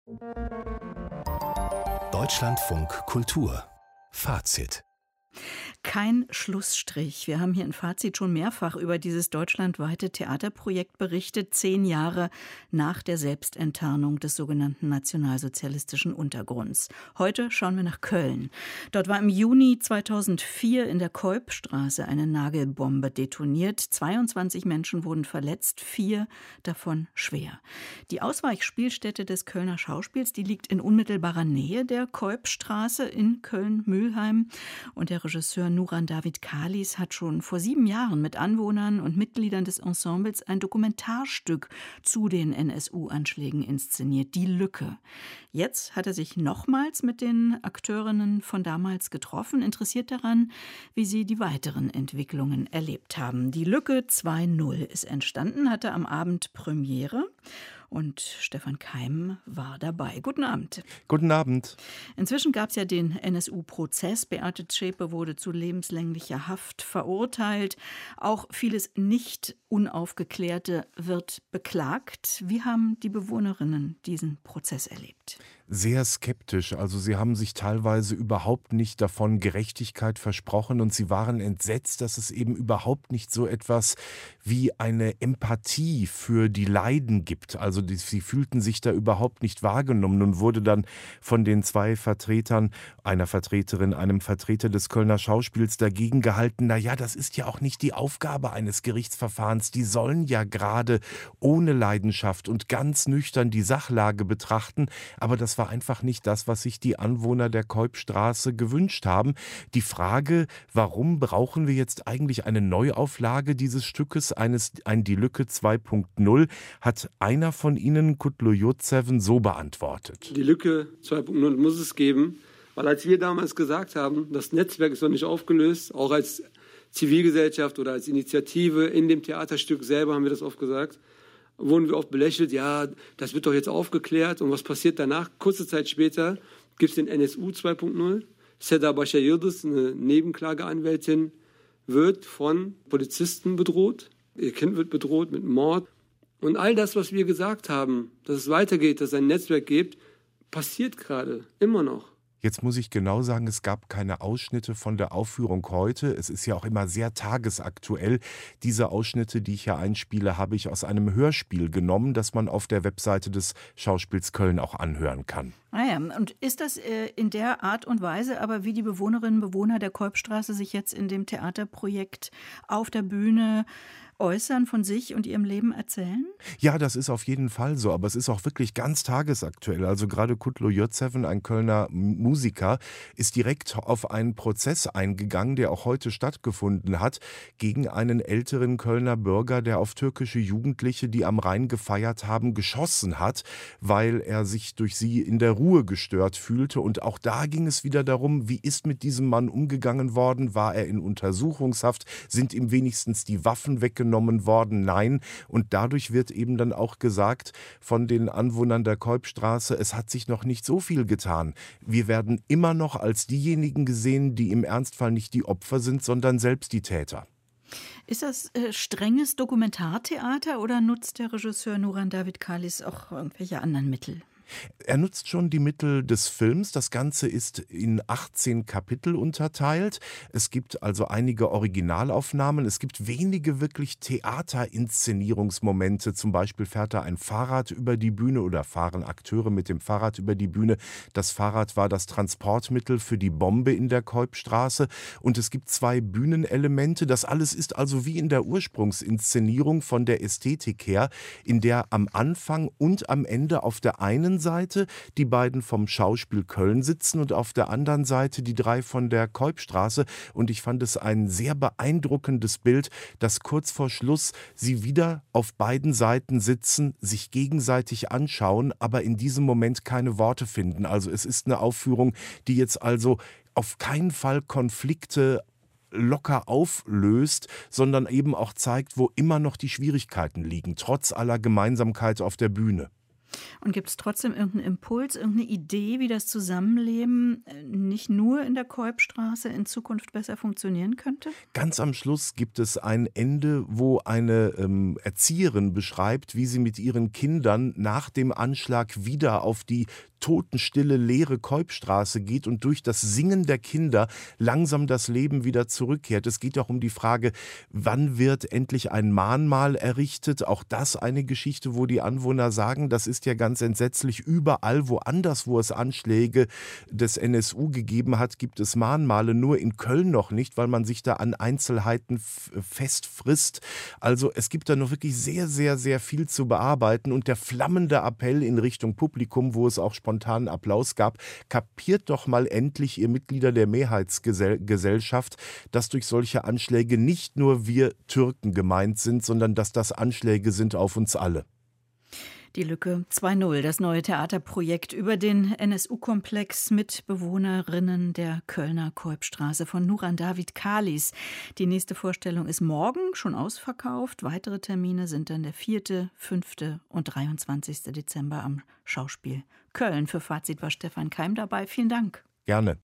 Deutschlandfunk Kultur Fazit. Kein Schlussstrich. Wir haben hier in Fazit schon mehrfach über dieses deutschlandweite Theaterprojekt berichtet, 10 Jahre nach der Selbstenttarnung des sogenannten nationalsozialistischen Untergrunds. Heute schauen wir nach Köln. Dort war im Juni 2004 in der Keupstraße eine Nagelbombe detoniert. 22 Menschen wurden verletzt, 4 davon schwer. Die Ausweichspielstätte des Kölner Schauspiels, die liegt in unmittelbarer Nähe der Keupstraße in Köln-Mülheim. Und der Regisseur Nuran David Khalis hat schon vor 7 Jahren mit Anwohnern und Mitgliedern des Ensembles ein Dokumentarstück zu den NSU-Anschlägen inszeniert, Die Lücke. Jetzt hat er sich nochmals mit den Akteurinnen von damals getroffen, interessiert daran, wie sie die weiteren Entwicklungen erlebt haben. Die Lücke 2.0 ist entstanden, hatte am Abend Premiere. Und Stefan Keim war dabei. Guten Abend. Guten Abend. Inzwischen gab es ja den NSU-Prozess. Beate Zschäpe wurde zu lebenslänglicher Haft verurteilt. Auch vieles nicht Unaufgeklärte wird beklagt. Wie haben die Bewohnerinnen diesen Prozess erlebt? Sehr skeptisch. Also sie haben sich teilweise überhaupt nicht davon Gerechtigkeit versprochen und sie waren entsetzt, dass es eben überhaupt nicht so etwas wie eine Empathie für die Leiden gibt. Also sie fühlten sich da überhaupt nicht wahrgenommen. Nun wurde dann von den 2 Vertretern, einer Vertreterin, einem Vertreter des Kölner Schauspiels dagegen gehalten, naja, das ist ja auch nicht die Aufgabe eines Gerichtsverfahrens. Die sollen ja gerade ohne Leidenschaft und ganz nüchtern die Sachlage betrachten. Aber das war einfach nicht das, was sich die Anwohner der Keupstraße gewünscht haben. Die Frage, warum brauchen wir jetzt eigentlich eine Neuauflage dieses Stückes, ein Die Lücke 2.0, hat einer von ihnen, Kutlu Yurtseven, so beantwortet. Die Lücke 2.0 muss es geben, weil als wir damals gesagt haben, das Netzwerk ist noch nicht aufgelöst, auch als Zivilgesellschaft oder als Initiative in dem Theaterstück selber haben wir das oft gesagt, wurden wir oft belächelt, ja, das wird doch jetzt aufgeklärt und was passiert danach? Kurze Zeit später gibt es den NSU 2.0. Seda Başar Yıldız, eine Nebenklageanwältin, wird von Polizisten bedroht. Ihr Kind wird bedroht mit Mord. Und all das, was wir gesagt haben, dass es weitergeht, dass es ein Netzwerk gibt, passiert gerade immer noch. Jetzt muss ich genau sagen, es gab keine Ausschnitte von der Aufführung heute. Es ist ja auch immer sehr tagesaktuell. Diese Ausschnitte, die ich hier einspiele, habe ich aus einem Hörspiel genommen, das man auf der Webseite des Schauspiels Köln auch anhören kann. Ah ja, und ist das in der Art und Weise aber, wie die Bewohnerinnen und Bewohner der Keupstraße sich jetzt in dem Theaterprojekt auf der Bühne äußern, von sich und ihrem Leben erzählen? Ja, das ist auf jeden Fall so, aber es ist auch wirklich ganz tagesaktuell. Also gerade Kutlu Yurtseven, ein Kölner Musiker, ist direkt auf einen Prozess eingegangen, der auch heute stattgefunden hat, gegen einen älteren Kölner Bürger, der auf türkische Jugendliche, die am Rhein gefeiert haben, geschossen hat, weil er sich durch sie in der Ruhe gestört fühlte. Und auch da ging es wieder darum, wie ist mit diesem Mann umgegangen worden? War er in Untersuchungshaft? Sind ihm wenigstens die Waffen weggenommen worden? Nein. Und dadurch wird eben dann auch gesagt von den Anwohnern der Keupstraße, es hat sich noch nicht so viel getan. Wir werden immer noch als diejenigen gesehen, die im Ernstfall nicht die Opfer sind, sondern selbst die Täter. Ist das strenges Dokumentartheater oder nutzt der Regisseur Nuran David Khalis auch irgendwelche anderen Mittel? Er nutzt schon die Mittel des Films. Das Ganze ist in 18 Kapitel unterteilt. Es gibt also einige Originalaufnahmen. Es gibt wenige wirklich Theaterinszenierungsmomente. Zum Beispiel fährt da ein Fahrrad über die Bühne oder fahren Akteure mit dem Fahrrad über die Bühne. Das Fahrrad war das Transportmittel für die Bombe in der Keupstraße. Und es gibt 2 Bühnenelemente. Das alles ist also wie in der Ursprungsinszenierung von der Ästhetik her, in der am Anfang und am Ende auf der einen Seite die beiden vom Schauspiel Köln sitzen und auf der anderen Seite die 3 von der Keupstraße. Und ich fand es ein sehr beeindruckendes Bild, dass kurz vor Schluss sie wieder auf beiden Seiten sitzen, sich gegenseitig anschauen, aber in diesem Moment keine Worte finden. Also es ist eine Aufführung, die jetzt also auf keinen Fall Konflikte locker auflöst, sondern eben auch zeigt, wo immer noch die Schwierigkeiten liegen, trotz aller Gemeinsamkeit auf der Bühne. Und gibt es trotzdem irgendeinen Impuls, irgendeine Idee, wie das Zusammenleben nicht nur in der Keupstraße in Zukunft besser funktionieren könnte? Ganz am Schluss gibt es ein Ende, wo eine Erzieherin beschreibt, wie sie mit ihren Kindern nach dem Anschlag wieder auf die totenstille, leere Keupstraße geht und durch das Singen der Kinder langsam das Leben wieder zurückkehrt. Es geht auch um die Frage, wann wird endlich ein Mahnmal errichtet? Auch das eine Geschichte, wo die Anwohner sagen, das ist ja ganz entsetzlich. Überall woanders, wo es Anschläge des NSU gegeben hat, gibt es Mahnmale. Nur in Köln noch nicht, weil man sich da an Einzelheiten festfrisst. Also es gibt da noch wirklich sehr, sehr, sehr viel zu bearbeiten. Und der flammende Appell in Richtung Publikum, wo es auch spontanen Applaus gab, kapiert doch mal endlich, ihr Mitglieder der Mehrheitsgesellschaft, dass durch solche Anschläge nicht nur wir Türken gemeint sind, sondern dass das Anschläge sind auf uns alle. Die Lücke 2.0, das neue Theaterprojekt über den NSU-Komplex mit Bewohnerinnen der Kölner Keupstraße von Nuran David Kalis. Die nächste Vorstellung ist morgen, schon ausverkauft. Weitere Termine sind dann der 4., 5. und 23. Dezember am Schauspiel Köln. Für Fazit war Stefan Keim dabei. Vielen Dank. Gerne.